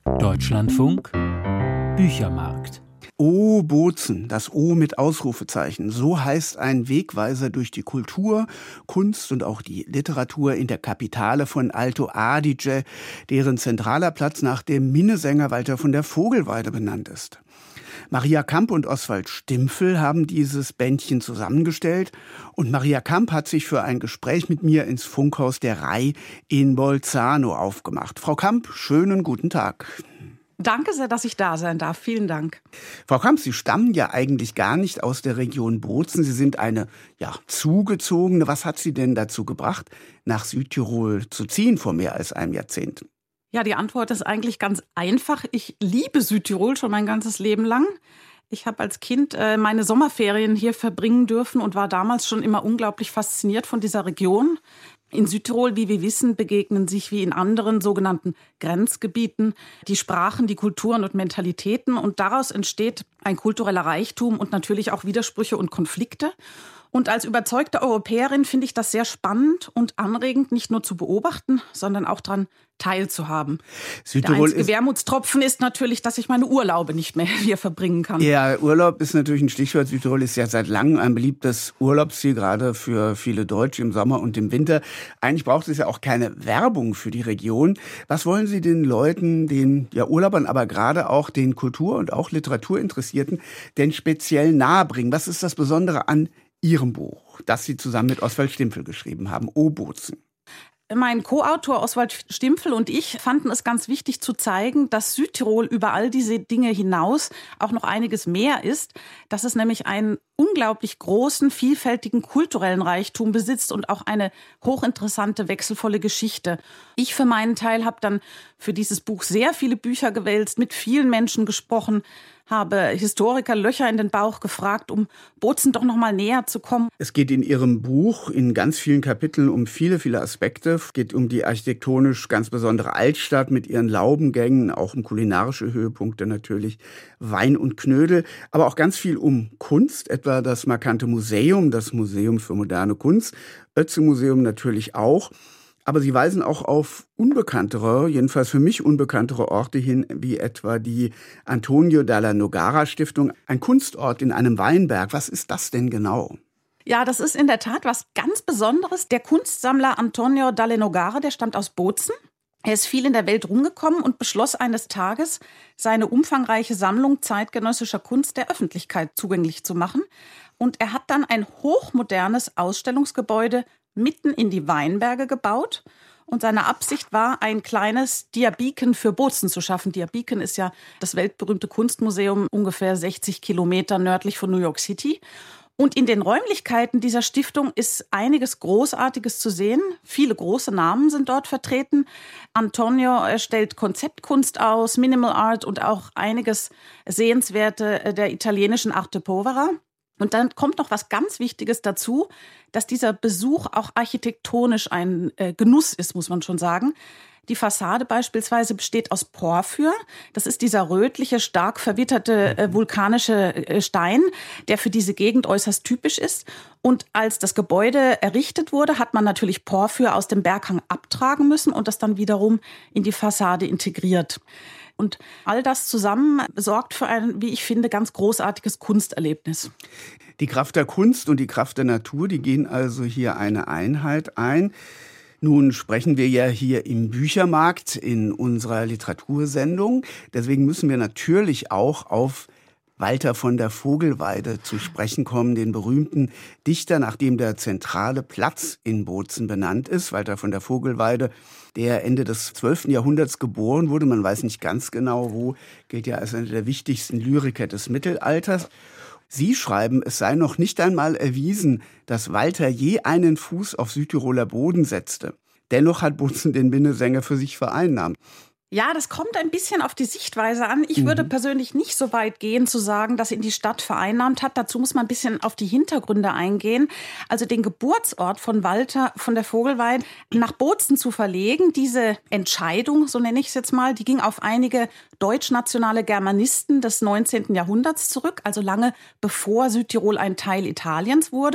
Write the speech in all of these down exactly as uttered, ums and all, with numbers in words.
Deutschlandfunk Büchermarkt. O Bozen, das O mit Ausrufezeichen. So heißt ein Wegweiser durch die Kultur, Kunst und auch die Literatur in der Kapitale von Alto Adige, deren zentraler Platz nach dem Minnesänger Walter von der Vogelweide benannt ist. Maria Kamp und Oswald Stimpfel haben dieses Bändchen zusammengestellt und Maria Kamp hat sich für ein Gespräch mit mir ins Funkhaus der Rai in Bolzano aufgemacht. Frau Kamp, schönen guten Tag. Danke sehr, dass ich da sein darf. Vielen Dank. Frau Kamp, Sie stammen ja eigentlich gar nicht aus der Region Bozen. Sie sind eine, ja, zugezogene. Was hat Sie denn dazu gebracht, nach Südtirol zu ziehen vor mehr als einem Jahrzehnt? Ja, die Antwort ist eigentlich ganz einfach. Ich liebe Südtirol schon mein ganzes Leben lang. Ich habe als Kind äh, meine Sommerferien hier verbringen dürfen und war damals schon immer unglaublich fasziniert von dieser Region. In Südtirol, wie wir wissen, begegnen sich wie in anderen sogenannten Grenzgebieten die Sprachen, die Kulturen und Mentalitäten. Und daraus entsteht ein kultureller Reichtum und natürlich auch Widersprüche und Konflikte. Und als überzeugte Europäerin finde ich das sehr spannend und anregend, nicht nur zu beobachten, sondern auch daran teilzuhaben. Südtirol Der einzige ist Wermutstropfen ist natürlich, dass ich meine Urlaube nicht mehr hier verbringen kann. Ja, Urlaub ist natürlich ein Stichwort. Südtirol ist ja seit langem ein beliebtes Urlaubsziel, gerade für viele Deutsche im Sommer und im Winter. Eigentlich braucht es ja auch keine Werbung für die Region. Was wollen Sie den Leuten, den ja, Urlaubern, aber gerade auch den Kultur- und auch Literaturinteressierten denn speziell nahebringen? Was ist das Besondere an Ihrem Buch, das Sie zusammen mit Oswald Stimpfel geschrieben haben, O Bozen? Mein Co-Autor Oswald Stimpfel und ich fanden es ganz wichtig zu zeigen, dass Südtirol über all diese Dinge hinaus auch noch einiges mehr ist, dass es nämlich einen unglaublich großen, vielfältigen kulturellen Reichtum besitzt und auch eine hochinteressante, wechselvolle Geschichte. Ich für meinen Teil habe dann für dieses Buch sehr viele Bücher gewälzt, mit vielen Menschen gesprochen, habe Historiker Löcher in den Bauch gefragt, um Bozen doch noch mal näher zu kommen. Es geht in Ihrem Buch in ganz vielen Kapiteln um viele, viele Aspekte. Es geht um die architektonisch ganz besondere Altstadt mit ihren Laubengängen, auch um kulinarische Höhepunkte natürlich, Wein und Knödel, aber auch ganz viel um Kunst, etwa das markante Museum, das Museum für moderne Kunst, Ötze-Museum natürlich auch. Aber Sie weisen auch auf unbekanntere, jedenfalls für mich unbekanntere Orte hin, wie etwa die Antonio dalla Nogara Stiftung, ein Kunstort in einem Weinberg. Was ist das denn genau? Ja, das ist in der Tat was ganz Besonderes. Der Kunstsammler Antonio dalla Nogara, der stammt aus Bozen. Er ist viel in der Welt rumgekommen und beschloss eines Tages, seine umfangreiche Sammlung zeitgenössischer Kunst der Öffentlichkeit zugänglich zu machen. Und er hat dann ein hochmodernes Ausstellungsgebäude mitten in die Weinberge gebaut. Und seine Absicht war, ein kleines Diabiken für Bozen zu schaffen. Diabiken ist ja das weltberühmte Kunstmuseum, ungefähr sechzig Kilometer nördlich von New York City. Und in den Räumlichkeiten dieser Stiftung ist einiges Großartiges zu sehen. Viele große Namen sind dort vertreten. Antonio stellt Konzeptkunst aus, Minimal Art und auch einiges Sehenswerte der italienischen Arte Povera. Und dann kommt noch was ganz Wichtiges dazu, dass dieser Besuch auch architektonisch ein äh, Genuss ist, muss man schon sagen. Die Fassade beispielsweise besteht aus Porphyr. Das ist dieser rötliche, stark verwitterte äh, vulkanische äh, Stein, der für diese Gegend äußerst typisch ist. Und als das Gebäude errichtet wurde, hat man natürlich Porphyr aus dem Berghang abtragen müssen und das dann wiederum in die Fassade integriert. Und all das zusammen sorgt für ein, wie ich finde, ganz großartiges Kunsterlebnis. Die Kraft der Kunst und die Kraft der Natur, die gehen also hier eine Einheit ein. Nun sprechen wir ja hier im Büchermarkt in unserer Literatursendung. Deswegen müssen wir natürlich auch auf Walter von der Vogelweide zu sprechen kommen, den berühmten Dichter, nach dem der zentrale Platz in Bozen benannt ist. Walter von der Vogelweide, der Ende des zwölften Jahrhunderts geboren wurde. Man weiß nicht ganz genau wo, gilt ja als einer der wichtigsten Lyriker des Mittelalters. Sie schreiben, es sei noch nicht einmal erwiesen, dass Walter je einen Fuß auf Südtiroler Boden setzte. Dennoch hat Bozen den Minnesänger für sich vereinnahmt. Ja, das kommt ein bisschen auf die Sichtweise an. Ich mhm. würde persönlich nicht so weit gehen, zu sagen, dass ihn die Stadt vereinnahmt hat. Dazu muss man ein bisschen auf die Hintergründe eingehen. Also den Geburtsort von Walter von der Vogelweide nach Bozen zu verlegen, diese Entscheidung, so nenne ich es jetzt mal, die ging auf einige deutschnationale Germanisten des neunzehnten Jahrhunderts zurück, also lange bevor Südtirol ein Teil Italiens wurde.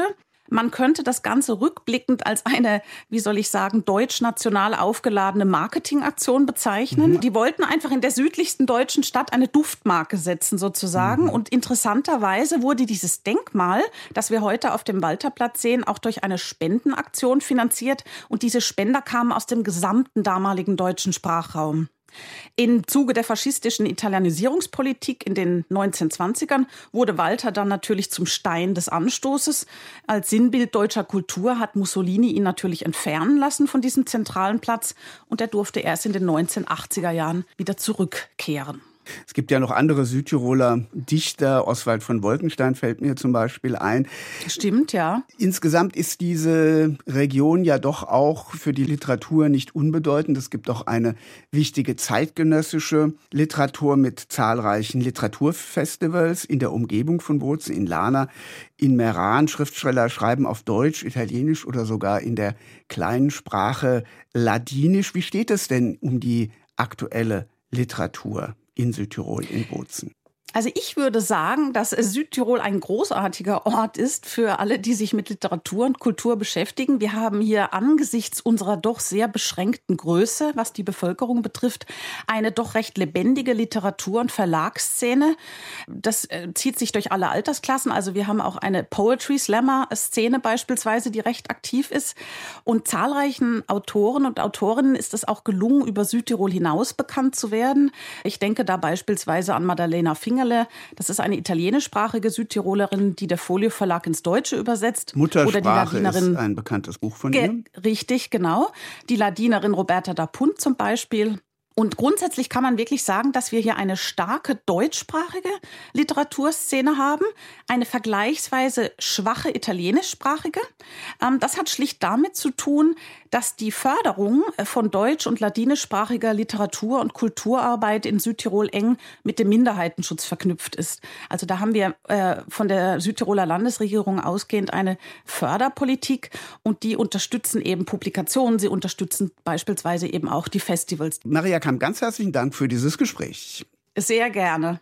Man könnte das Ganze rückblickend als eine, wie soll ich sagen, deutsch-national aufgeladene Marketingaktion bezeichnen. Mhm. Die wollten einfach in der südlichsten deutschen Stadt eine Duftmarke setzen sozusagen. Mhm. Und interessanterweise wurde dieses Denkmal, das wir heute auf dem Walterplatz sehen, auch durch eine Spendenaktion finanziert. Und diese Spender kamen aus dem gesamten damaligen deutschen Sprachraum. Im Zuge der faschistischen Italianisierungspolitik in den neunzehnhundertzwanzigern wurde Walter dann natürlich zum Stein des Anstoßes. Als Sinnbild deutscher Kultur hat Mussolini ihn natürlich entfernen lassen von diesem zentralen Platz und er durfte erst in den neunzehnhundertachtziger Jahren wieder zurückkehren. Es gibt ja noch andere Südtiroler Dichter. Oswald von Wolkenstein fällt mir zum Beispiel ein. Stimmt, ja. Insgesamt ist diese Region ja doch auch für die Literatur nicht unbedeutend. Es gibt auch eine wichtige zeitgenössische Literatur mit zahlreichen Literaturfestivals in der Umgebung von Bozen, in Lana, in Meran. Schriftsteller schreiben auf Deutsch, Italienisch oder sogar in der kleinen Sprache Ladinisch. Wie steht es denn um die aktuelle Literatur in Südtirol, in Bozen? Also ich würde sagen, dass Südtirol ein großartiger Ort ist für alle, die sich mit Literatur und Kultur beschäftigen. Wir haben hier angesichts unserer doch sehr beschränkten Größe, was die Bevölkerung betrifft, eine doch recht lebendige Literatur- und Verlagsszene. Das äh, zieht sich durch alle Altersklassen. Also wir haben auch eine Poetry-Slammer-Szene beispielsweise, die recht aktiv ist. Und zahlreichen Autoren und Autorinnen ist es auch gelungen, über Südtirol hinaus bekannt zu werden. Ich denke da beispielsweise an Maddalena Fingerle. Das ist eine italienischsprachige Südtirolerin, die der Folio Verlag ins Deutsche übersetzt. Muttersprache Oder die Ladinerin, ist ein bekanntes Buch von ihr. Richtig, genau. Die Ladinerin Roberta da Punt zum Beispiel. Und grundsätzlich kann man wirklich sagen, dass wir hier eine starke deutschsprachige Literaturszene haben, eine vergleichsweise schwache italienischsprachige. Das hat schlicht damit zu tun, dass die Förderung von deutsch- und ladinischsprachiger Literatur- und Kulturarbeit in Südtirol eng mit dem Minderheitenschutz verknüpft ist. Also da haben wir äh, von der Südtiroler Landesregierung ausgehend eine Förderpolitik und die unterstützen eben Publikationen, sie unterstützen beispielsweise eben auch die Festivals. Maria Kamp, ganz herzlichen Dank für dieses Gespräch. Sehr gerne.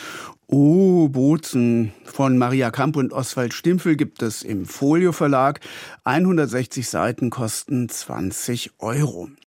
Oh, Bozen von Maria Kamp und Oswald Stimpfel gibt es im Folio Verlag. hundertsechzig Seiten kosten zwanzig Euro.